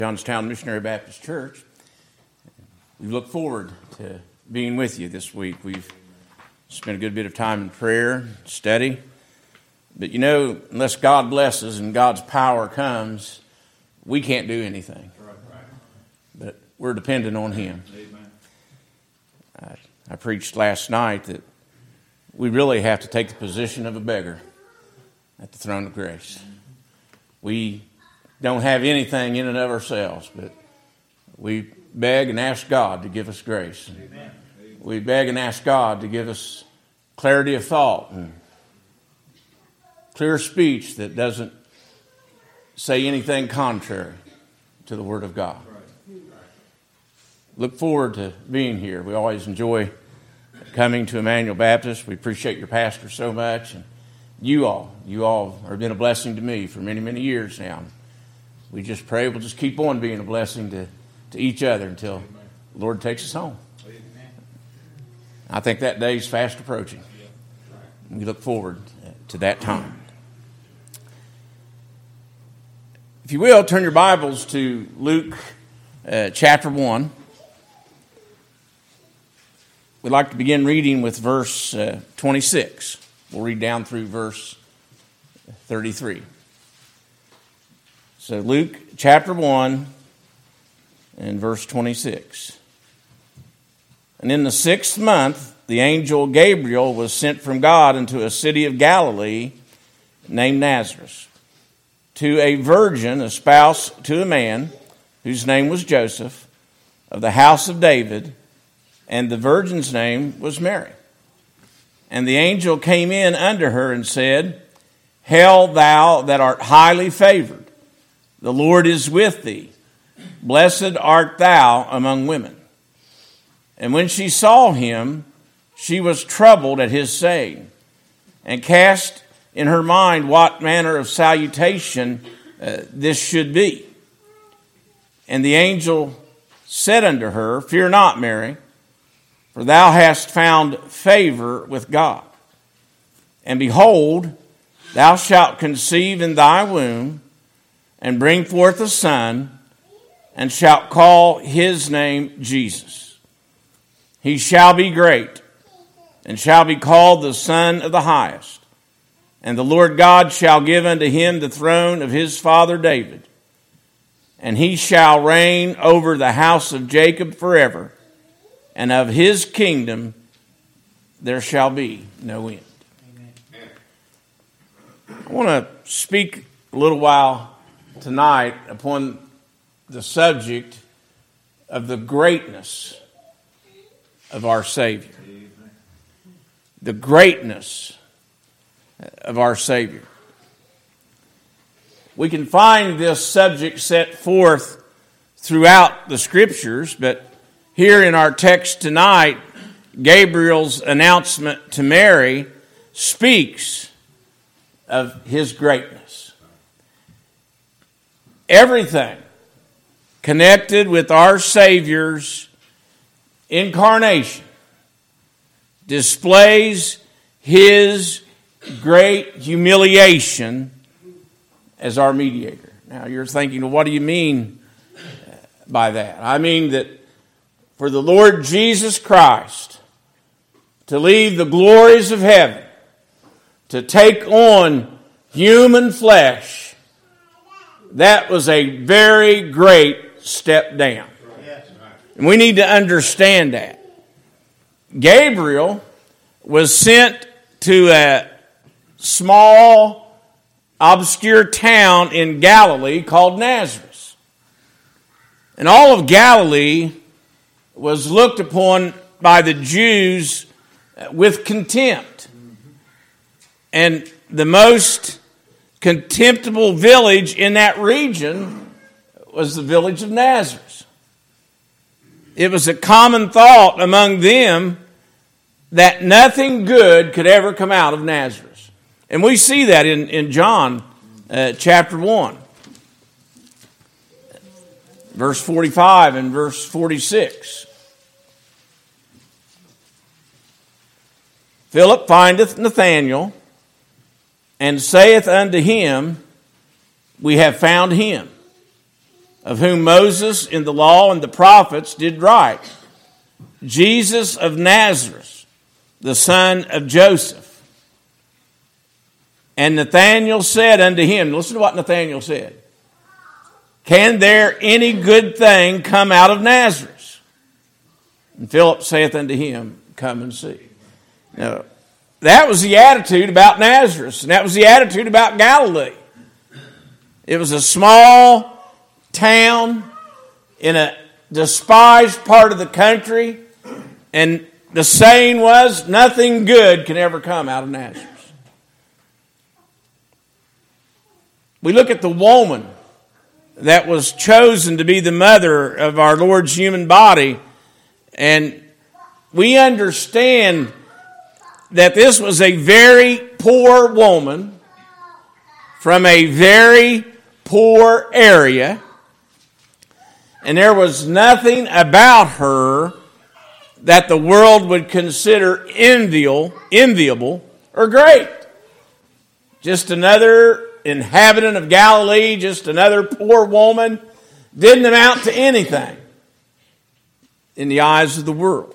Johnstown Missionary Baptist Church. We look forward to being with you this week. We've spent a good bit of time in prayer, study. But you know, unless God blesses and God's power comes, we can't do anything. But we're dependent on Him. I preached last night that we really have to take the position of a beggar at the throne of grace. We don't have anything in and of ourselves, but we beg and ask God to give us grace. Amen. We beg and ask God to give us clarity of thought and clear speech that doesn't say anything contrary to the Word of God. Look forward to being here. We always enjoy coming to Emmanuel Baptist. We appreciate your pastor so much. And you all have been a blessing to me for many, many years now. We just pray we'll just keep on being a blessing to each other until the Lord takes us home. I think that day is fast approaching. We look forward to that time. If you will, turn your Bibles to Luke chapter 1. We'd like to begin reading with verse 26. We'll read down through verse 33. So Luke chapter 1 and verse 26. And in the 6th month, the angel Gabriel was sent from God into a city of Galilee named Nazareth, to a virgin espoused to a man whose name was Joseph, of the house of David, and the virgin's name was Mary. And the angel came in unto her and said, Hail, thou that art highly favored, the Lord is with thee. Blessed art thou among women. And when she saw him, she was troubled at his saying, and cast in her mind what manner of salutation this should be. And the angel said unto her, Fear not, Mary, for thou hast found favor with God. And behold, thou shalt conceive in thy womb, and bring forth a son, and shalt call his name Jesus. He shall be great, and shall be called the Son of the Highest. And the Lord God shall give unto him the throne of his father David. And he shall reign over the house of Jacob forever, and of his kingdom there shall be no end. Amen. I want to speak a little while tonight upon the subject of the greatness of our Savior. The greatness of our Savior. We can find this subject set forth throughout the Scriptures, but here in our text tonight, Gabriel's announcement to Mary speaks of his greatness. Everything connected with our Savior's incarnation displays his great humiliation as our mediator. Now you're thinking, well, what do you mean by that? I mean that for the Lord Jesus Christ to leave the glories of heaven, to take on human flesh, that was a very great step down. And we need to understand that. Gabriel was sent to a small, obscure town in Galilee called Nazareth. And all of Galilee was looked upon by the Jews with contempt. And the most contemptible village in that region was the village of Nazareth. It was a common thought among them that nothing good could ever come out of Nazareth. And we see that in John chapter 1. Verse 45 and verse 46. Philip findeth Nathanael, and saith unto him, We have found him, of whom Moses in the law and the prophets did write, Jesus of Nazareth, the son of Joseph. And Nathanael said unto him," listen to what Nathanael said, "Can there any good thing come out of Nazareth? And Philip saith unto him, Come and see." Now, that was the attitude about Nazareth, and that was the attitude about Galilee. It was a small town in a despised part of the country, and the saying was, nothing good can ever come out of Nazareth. We look at the woman that was chosen to be the mother of our Lord's human body, and we understand that this was a very poor woman from a very poor area, and there was nothing about her that the world would consider enviable or great. Just another inhabitant of Galilee, just another poor woman, didn't amount to anything in the eyes of the world.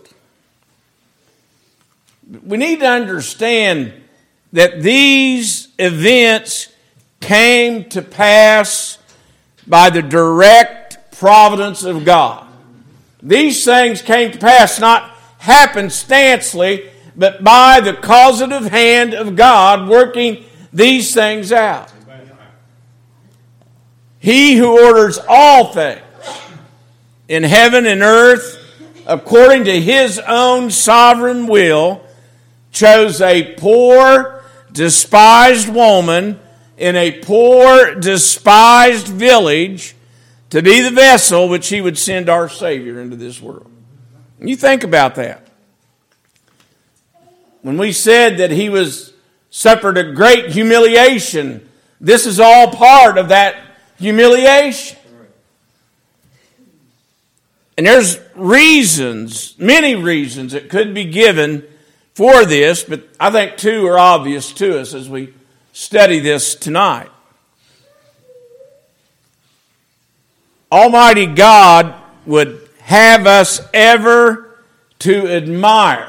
We need to understand that these events came to pass by the direct providence of God. These things came to pass not happenstancely, but by the causative hand of God working these things out. He who orders all things in heaven and earth according to His own sovereign will chose a poor, despised woman in a poor, despised village to be the vessel which He would send our Savior into this world. And you think about that. When we said that He suffered a great humiliation, this is all part of that humiliation. And there's reasons, many reasons that could be given for this, but I think two are obvious to us as we study this tonight. Almighty God would have us ever to admire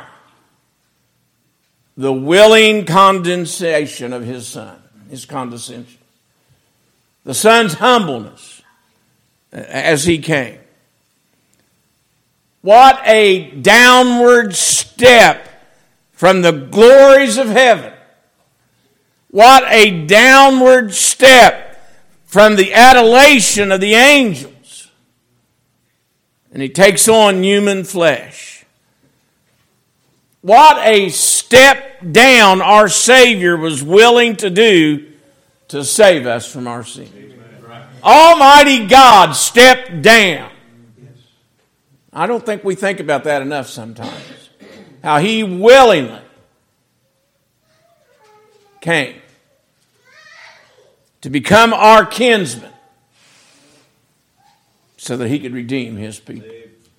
the willing condescension of His Son, His condescension. The Son's humbleness as He came. What a downward step from the glories of heaven. What a downward step from the adulation of the angels. And He takes on human flesh. What a step down our Savior was willing to do to save us from our sin. Almighty God stepped down. I don't think we think about that enough sometimes. How He willingly came to become our kinsman so that He could redeem His people.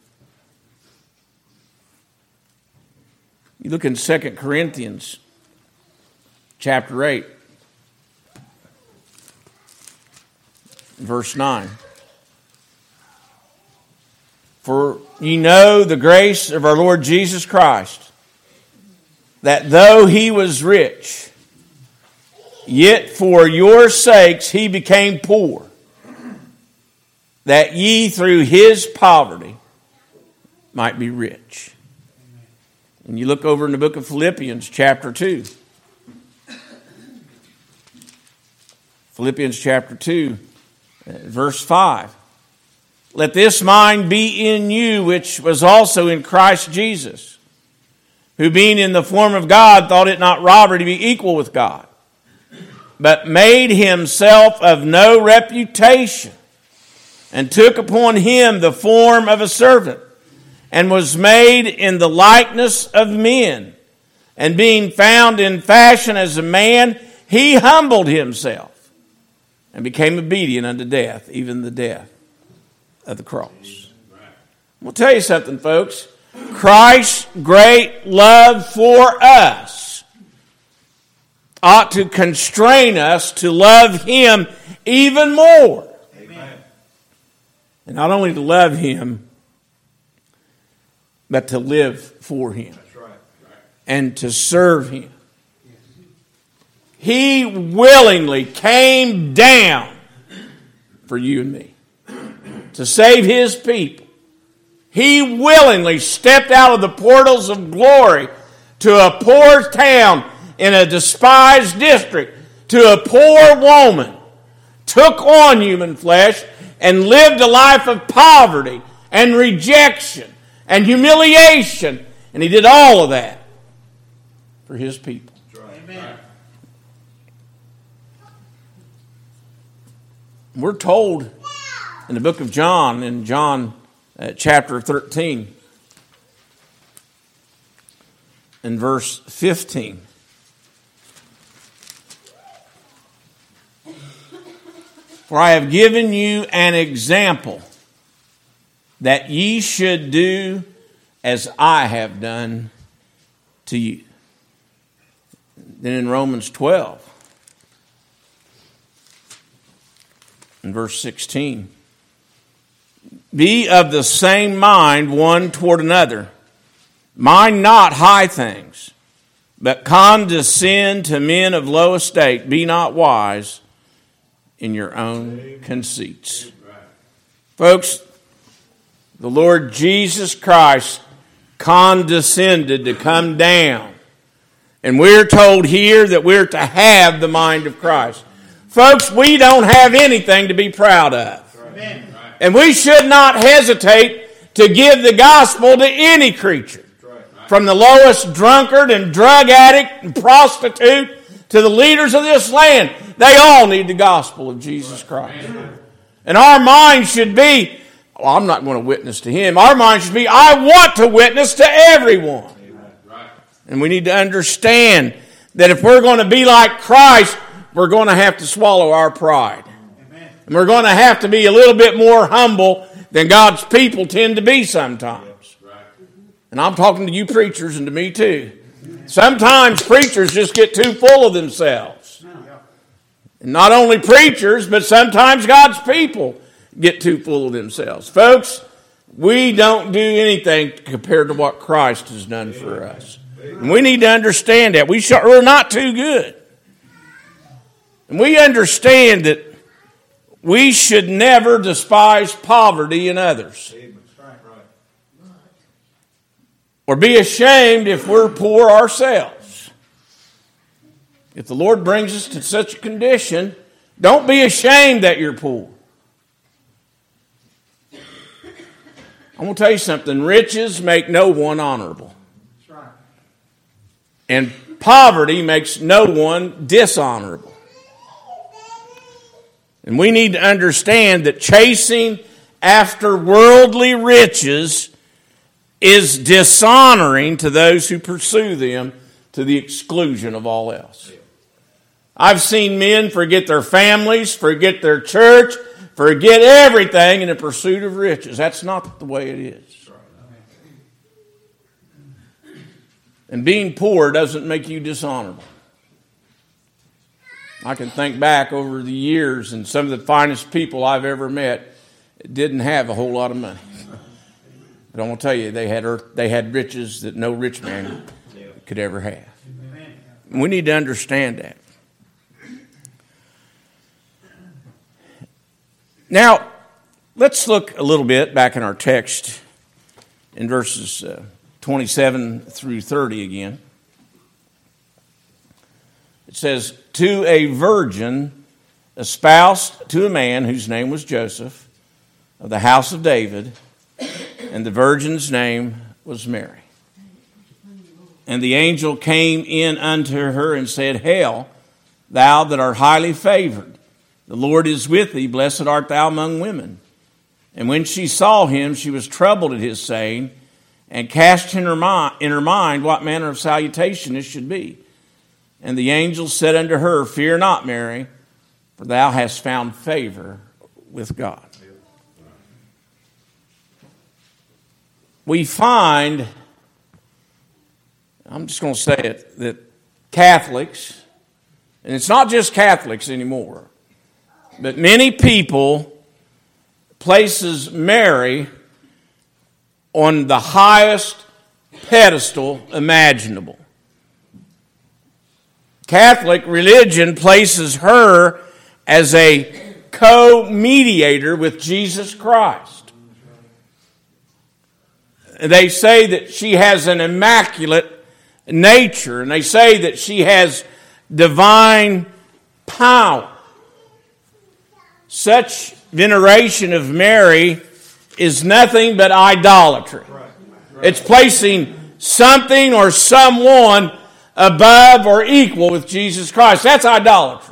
You look in 2 Corinthians chapter 8, verse 9. For ye know the grace of our Lord Jesus Christ, that though He was rich, yet for your sakes He became poor, that ye through His poverty might be rich. And you look over in the book of Philippians chapter 2. Philippians chapter 2, verse 5. Let this mind be in you, which was also in Christ Jesus, who being in the form of God, thought it not robbery to be equal with God, but made Himself of no reputation, and took upon Him the form of a servant, and was made in the likeness of men. And being found in fashion as a man, He humbled Himself, and became obedient unto death, even the death of the cross. We'll tell you something, folks. Christ's great love for us ought to constrain us to love Him even more. Amen. And not only to love Him, but to live for Him. That's right. And to serve Him. He willingly came down for you and me to save His people. He willingly stepped out of the portals of glory to a poor town in a despised district, to a poor woman, took on human flesh, and lived a life of poverty and rejection and humiliation. And He did all of that for His people. Amen. We're told in the book of John, in John chapter 13, in verse 15, "For I have given you an example, that ye should do as I have done to you." Then in Romans 12, in verse 16, "Be of the same mind one toward another. Mind not high things, but condescend to men of low estate. Be not wise in your own conceits." Folks, the Lord Jesus Christ condescended to come down. And we're told here that we're to have the mind of Christ. Folks, we don't have anything to be proud of. Amen. And we should not hesitate to give the gospel to any creature. From the lowest drunkard and drug addict and prostitute to the leaders of this land. They all need the gospel of Jesus Christ. And our mind should be, well, I'm not going to witness to him. Our mind should be, I want to witness to everyone. And we need to understand that if we're going to be like Christ, we're going to have to swallow our pride. And we're going to have to be a little bit more humble than God's people tend to be sometimes. And I'm talking to you preachers and to me too. Sometimes preachers just get too full of themselves. And not only preachers, but sometimes God's people get too full of themselves. Folks, we don't do anything compared to what Christ has done for us. And we need to understand that. We're not too good. And we understand that we should never despise poverty in others. Or be ashamed if we're poor ourselves. If the Lord brings us to such a condition, don't be ashamed that you're poor. I'm going to tell you something. Riches make no one honorable. And poverty makes no one dishonorable. And we need to understand that chasing after worldly riches is dishonoring to those who pursue them to the exclusion of all else. I've seen men forget their families, forget their church, forget everything in the pursuit of riches. That's not the way it is. And being poor doesn't make you dishonorable. I can think back over the years, and some of the finest people I've ever met didn't have a whole lot of money. But I'm going to tell you, they had riches that no rich man could ever have. And we need to understand that. Now, let's look a little bit back in our text in verses 27 through 30 again. It says, "To a virgin espoused to a man whose name was Joseph, of the house of David, and the virgin's name was Mary. And the angel came in unto her and said, Hail, thou that art highly favored. The Lord is with thee. Blessed art thou among women. And when she saw him, she was troubled at his saying, and cast in her mind what manner of salutation this should be. And the angel said unto her, Fear not, Mary, for thou hast found favor with God." We find, I'm just going to say it, that Catholics, and it's not just Catholics anymore, but many people places Mary on the highest pedestal imaginable. Catholic religion places her as a co-mediator with Jesus Christ. They say that she has an immaculate nature, and they say that she has divine power. Such veneration of Mary is nothing but idolatry. It's placing something or someone above or equal with Jesus Christ. That's idolatry.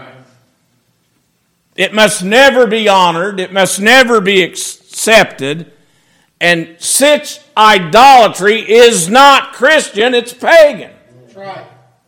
It must never be honored. It must never be accepted. And such idolatry is not Christian, it's pagan. That's right.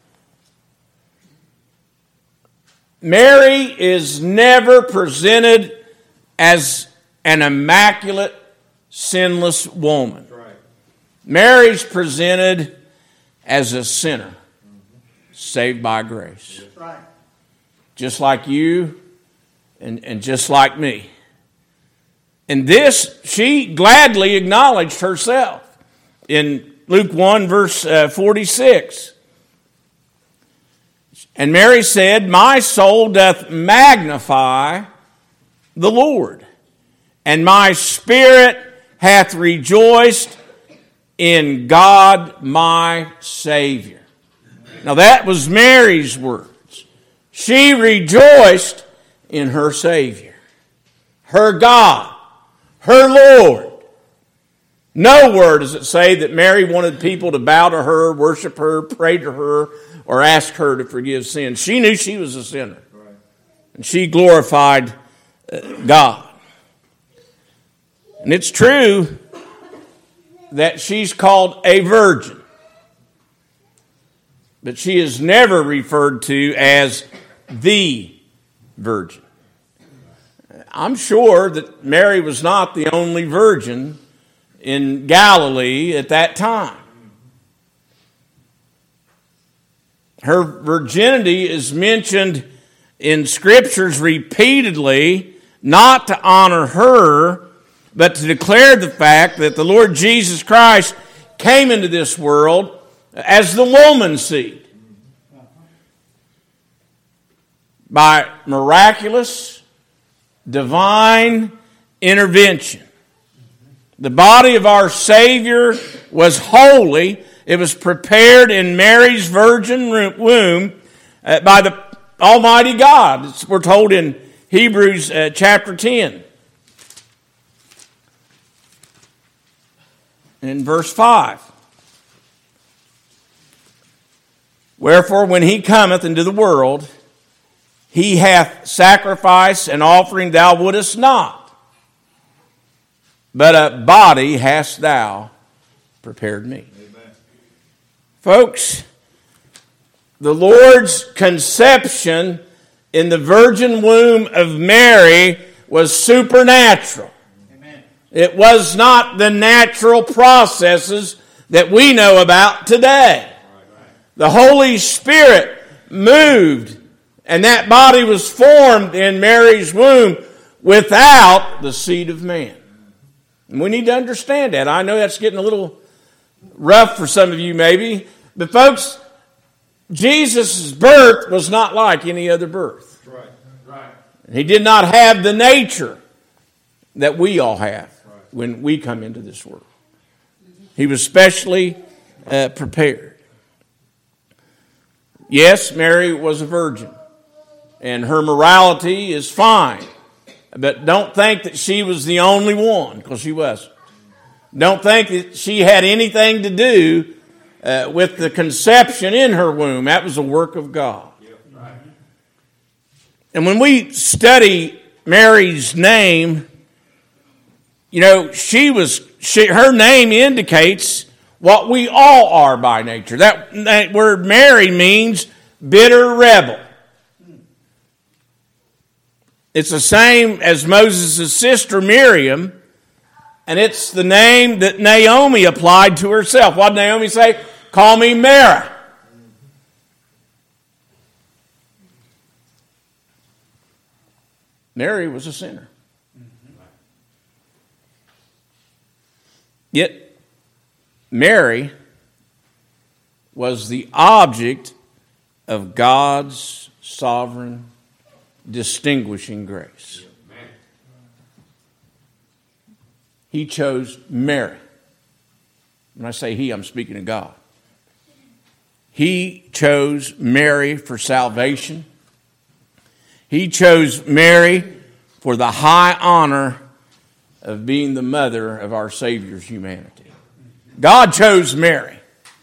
Mary is never presented as an immaculate, sinless woman. That's right. Mary's presented as a sinner, saved by grace. That's right. Just like you and just like me. And this, she gladly acknowledged herself in Luke 1, verse 46. And Mary said, "My soul doth magnify the Lord, and my spirit hath rejoiced in God my Savior." Now that was Mary's words. She rejoiced in her Savior, her God, her Lord. Nowhere does it say that Mary wanted people to bow to her, worship her, pray to her, or ask her to forgive sins. She knew she was a sinner. Right. And she glorified God. And it's true that she's called a virgin. But she is never referred to as the virgin. I'm sure that Mary was not the only virgin in Galilee at that time. Her virginity is mentioned in scriptures repeatedly, not to honor her, but to declare the fact that the Lord Jesus Christ came into this world as the woman's seed. By miraculous, divine intervention. The body of our Savior was holy. It was prepared in Mary's virgin womb by the Almighty God. We're told in Hebrews chapter 10. In verse 5. "Wherefore, when he cometh into the world, he hath sacrifice and offering thou wouldest not, but a body hast thou prepared me." Amen. Folks, the Lord's conception in the virgin womb of Mary was supernatural. Amen. It was not the natural processes that we know about today. The Holy Spirit moved, and that body was formed in Mary's womb without the seed of man. And we need to understand that. I know that's getting a little rough for some of you maybe. But folks, Jesus' birth was not like any other birth. Right. Right. He did not have the nature that we all have when we come into this world. He was specially prepared. Yes, Mary was a virgin, and her morality is fine. But don't think that she was the only one, because she wasn't. Don't think that she had anything to do with the conception in her womb. That was a work of God. And when we study Mary's name, you know, her name indicates what we all are by nature. That word Mary means bitter rebel. It's the same as Moses' sister Miriam, and it's the name that Naomi applied to herself. What did Naomi say? "Call me Mara." Mary was a sinner. Yet Mary was the object of God's sovereign, distinguishing grace. He chose Mary. When I say he, I'm speaking of God. He chose Mary for salvation. He chose Mary for the high honor of being the mother of our Savior's humanity. God chose Mary.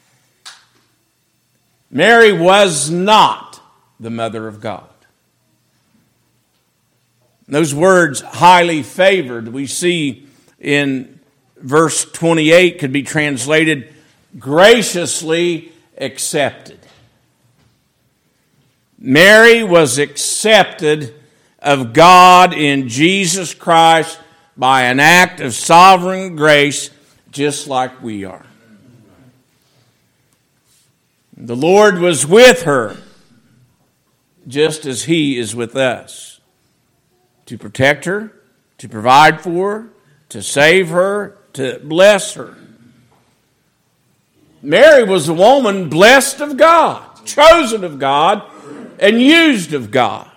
Mary was not the mother of God. Those words, highly favored, we see in verse 28 could be translated graciously accepted. Mary was accepted of God in Jesus Christ by an act of sovereign grace, just like we are. The Lord was with her, just as He is with us, to protect her, to provide for her, to save her, to bless her. Mary was a woman blessed of God, chosen of God, and used of God.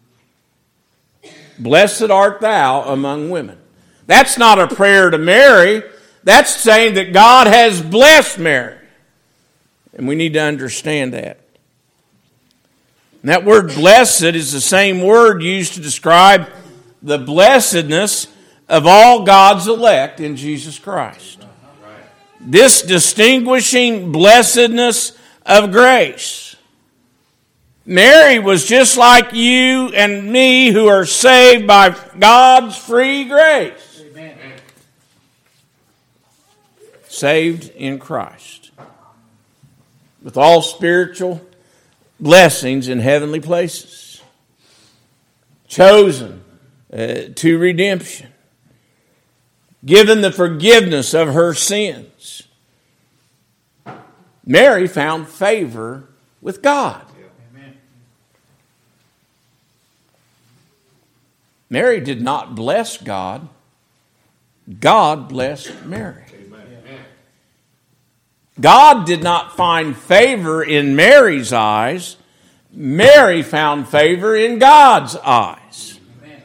Blessed art thou among women. That's not a prayer to Mary. That's saying that God has blessed Mary. And we need to understand that. And that word blessed is the same word used to describe the blessedness of all God's elect in Jesus Christ. This distinguishing blessedness of grace. Mary was just like you and me who are saved by God's free grace. Amen. Saved in Christ. With all spiritual blessings in heavenly places. Chosen to redemption. Given the forgiveness of her sins. Mary found favor with God. Amen. Mary did not bless God. God blessed Mary. Amen. God did not find favor in Mary's eyes. Mary found favor in God's eyes. Amen.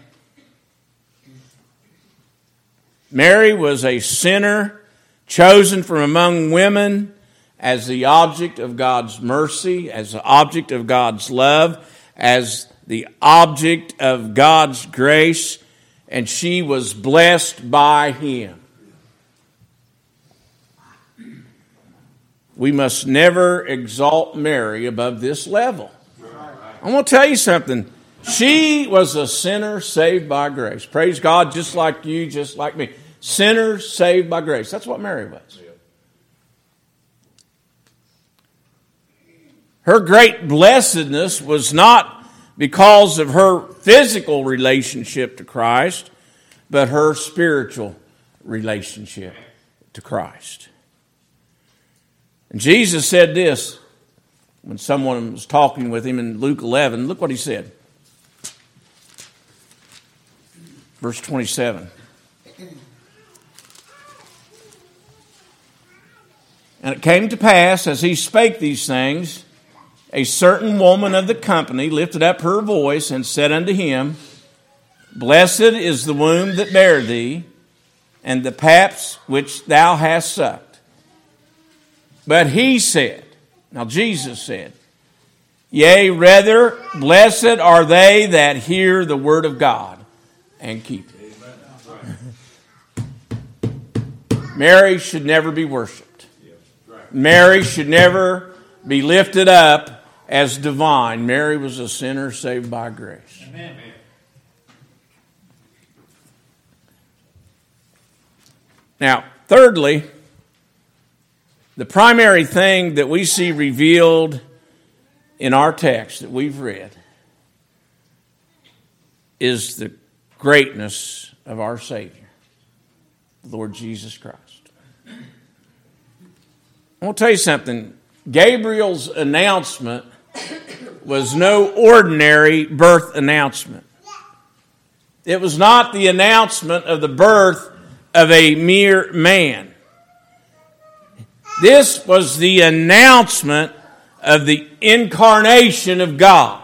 Mary was a sinner chosen from among women as the object of God's mercy, as the object of God's love, as the object of God's grace, and she was blessed by Him. We must never exalt Mary above this level. I'm going to tell you something. She was a sinner saved by grace. Praise God, just like you, just like me. Sinners saved by grace. That's what Mary was. Her great blessedness was not because of her physical relationship to Christ, but her spiritual relationship to Christ. And Jesus said this when someone was talking with him in Luke 11. Look what he said. Verse 27. And it came to pass, as he spake these things, a certain woman of the company lifted up her voice and said unto him, Blessed is the womb that bare thee, and the paps which thou hast sucked. But he said, now Jesus said, Yea, rather, blessed are they that hear the word of God and keep it. Mary should never be worshipped. Mary should never be lifted up as divine. Mary was a sinner saved by grace. Amen. Now, thirdly, the primary thing that we see revealed in our text that we've read is the greatness of our Savior, the Lord Jesus Christ. I want to tell you something. Gabriel's announcement was no ordinary birth announcement. It was not the announcement of the birth of a mere man. This was the announcement of the incarnation of God.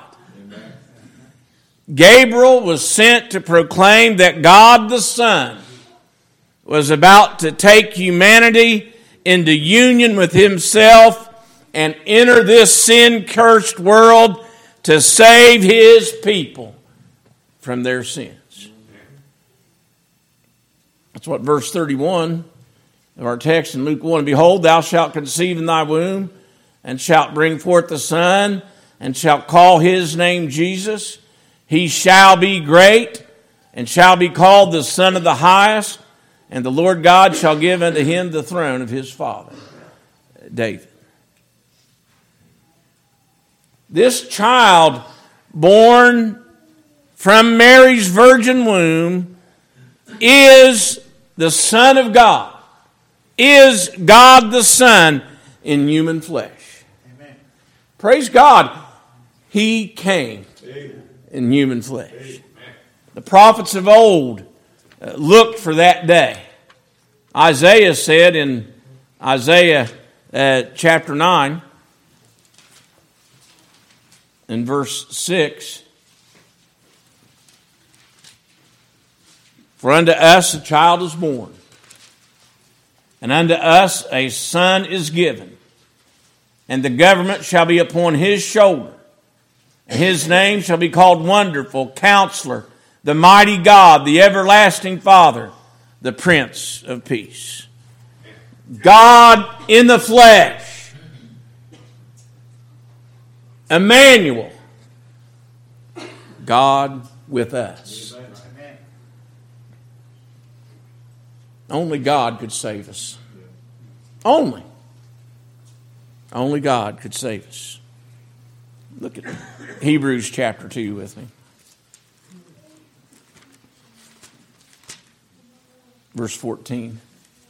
Gabriel was sent to proclaim that God the Son was about to take humanity into union with himself and enter this sin-cursed world to save his people from their sins. That's what verse 31 of our text in Luke 1. Behold, thou shalt conceive in thy womb, and shalt bring forth a son, and shalt call his name Jesus. He shall be great, and shall be called the Son of the Highest, and the Lord God shall give unto him the throne of his father, David. This child born from Mary's virgin womb is the Son of God, is God the Son in human flesh. Amen. Praise God, he came in human flesh. Amen. The prophets of old looked for that day. Isaiah said in Isaiah chapter 9, in verse 6, for unto us a child is born, and unto us a son is given, and the government shall be upon his shoulder, and his name shall be called Wonderful, Counselor, the Mighty God, the Everlasting Father, the Prince of Peace. God in the flesh. Emmanuel. God with us. Only God could save us. Only God could save us. Look at Hebrews chapter 2 with me. Verse 14.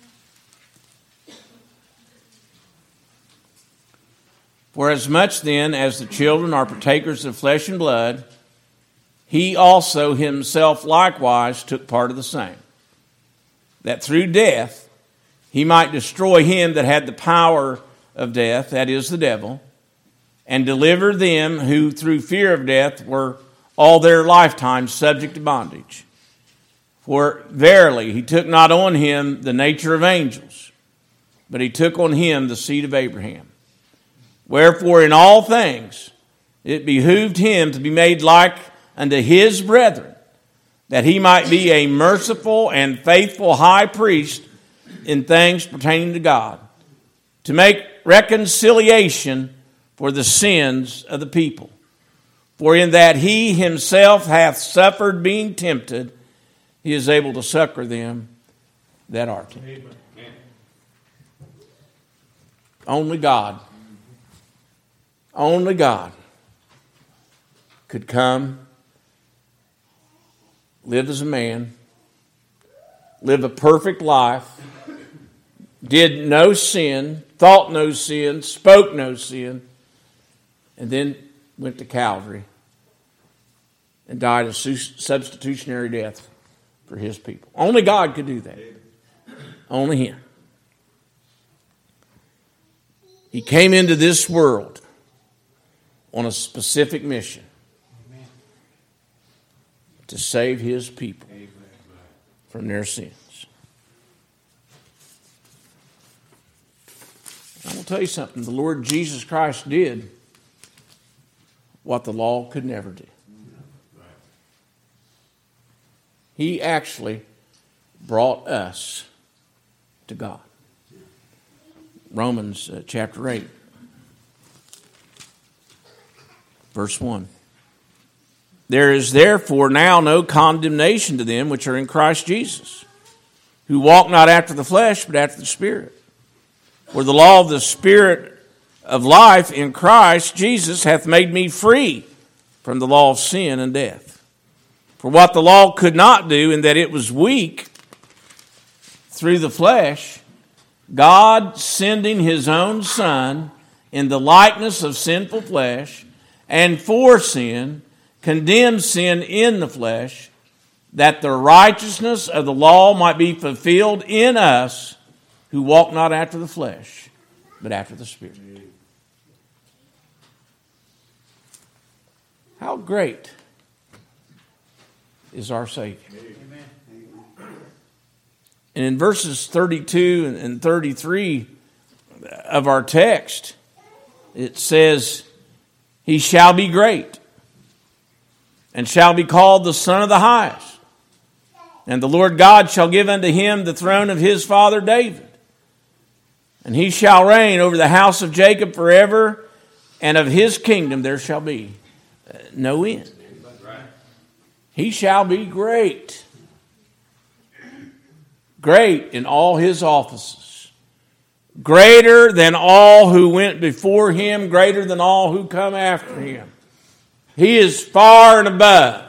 For as much then as the children are partakers of flesh and blood, he also himself likewise took part of the same, that through death he might destroy him that had the power of death, that is the devil, and deliver them who through fear of death were all their lifetime subject to bondage. For verily he took not on him the nature of angels, but he took on him the seed of Abraham. Wherefore in all things it behooved him to be made like unto his brethren, that he might be a merciful and faithful high priest in things pertaining to God, to make reconciliation for the sins of the people. For in that he himself hath suffered being tempted, he is able to succor them that are tempted. Amen. Only God could come, live as a man, live a perfect life, did no sin, thought no sin, spoke no sin, and then went to Calvary and died a substitutionary death for his people. Only God could do that. Only him. He came into this world on a specific mission to save his people from their sins. I'm going to tell you something. The Lord Jesus Christ did what the law could never do. He actually brought us to God. Romans chapter 8, verse 1. There is therefore now no condemnation to them which are in Christ Jesus, who walk not after the flesh, but after the Spirit. For the law of the Spirit of life in Christ Jesus hath made me free from the law of sin and death. For what the law could not do, in that it was weak through the flesh, God sending his own Son in the likeness of sinful flesh, and for sin, condemned sin in the flesh, that the righteousness of the law might be fulfilled in us who walk not after the flesh, but after the Spirit. How great is our Savior? And in verses 32 and 33 of our text, it says, He shall be great, and shall be called the Son of the Highest. And the Lord God shall give unto him the throne of his father David. And he shall reign over the house of Jacob forever, and of his kingdom there shall be no end. He shall be great. Great in all his offices. Greater than all who went before him, greater than all who come after him. He is far and above.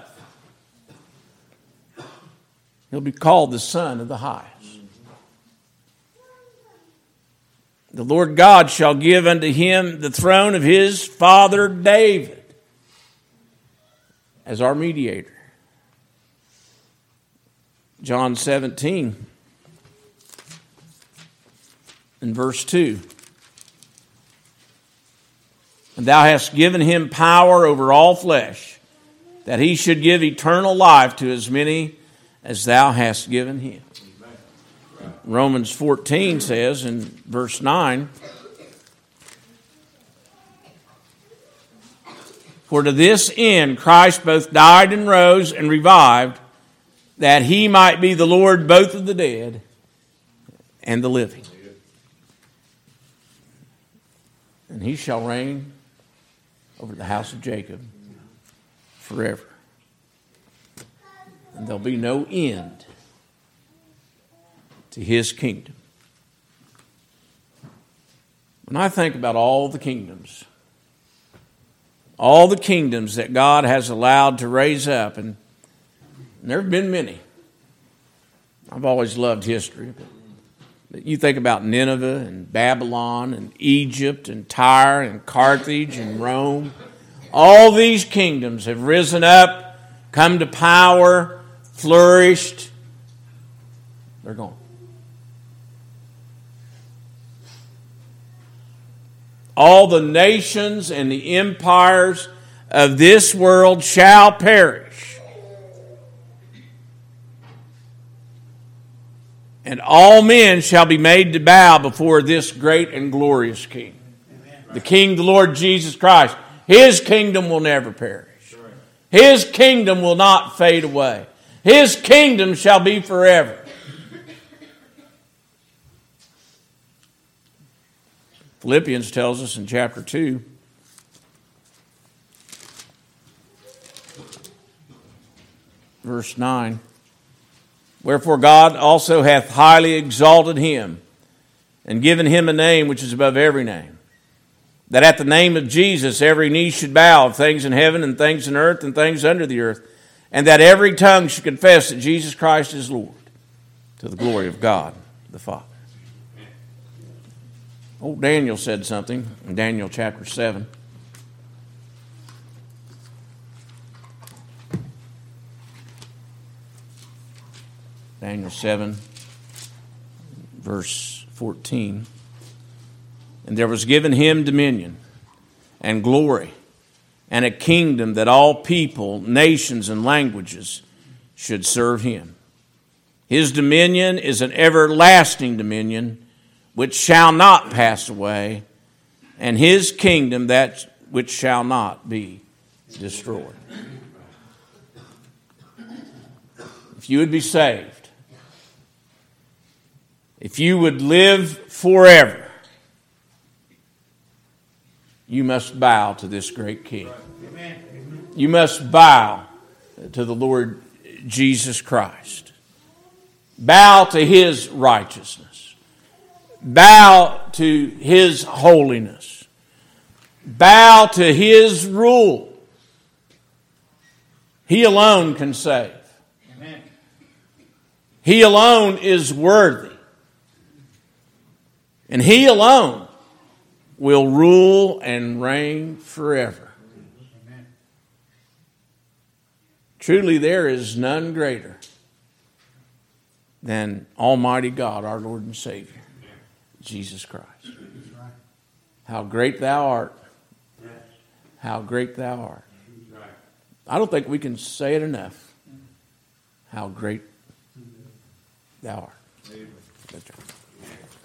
He'll be called the Son of the Highest. The Lord God shall give unto him the throne of his father David as our mediator. John 17 in verse 2. And thou hast given him power over all flesh, that he should give eternal life to as many as thou hast given him. Romans 14 says in verse 9, For to this end Christ both died and rose and revived, that he might be the Lord both of the dead and the living. And he shall reign over the house of Jacob forever. And there'll be no end to his kingdom. When I think about all the kingdoms that God has allowed to raise up, and there have been many. I've always loved history. But you think about Nineveh and Babylon and Egypt and Tyre and Carthage and Rome. All these kingdoms have risen up, come to power, flourished. They're gone. All the nations and the empires of this world shall perish. And all men shall be made to bow before this great and glorious King. Amen. The King, the Lord Jesus Christ. His kingdom will never perish. His kingdom will not fade away. His kingdom shall be forever. Philippians tells us in chapter 2, verse 9, Wherefore God also hath highly exalted him, and given him a name which is above every name, that at the name of Jesus every knee should bow, of things in heaven and things in earth and things under the earth, and that every tongue should confess that Jesus Christ is Lord, to the glory of God the Father. Old Daniel said something in Daniel chapter 7. Daniel 7, verse 14. And there was given him dominion and glory and a kingdom that all people, nations, and languages should serve him. His dominion is an everlasting dominion which shall not pass away, and his kingdom that which shall not be destroyed. If you would be saved, if you would live forever, you must bow to this great King. You must bow to the Lord Jesus Christ. Bow to his righteousness. Bow to his holiness. Bow to his rule. He alone can save. Amen. He alone is worthy. And he alone will rule and reign forever. Amen. Truly there is none greater than Almighty God, our Lord and Savior, Jesus Christ. How great thou art. How great thou art. I don't think we can say it enough. How great thou art. That's right.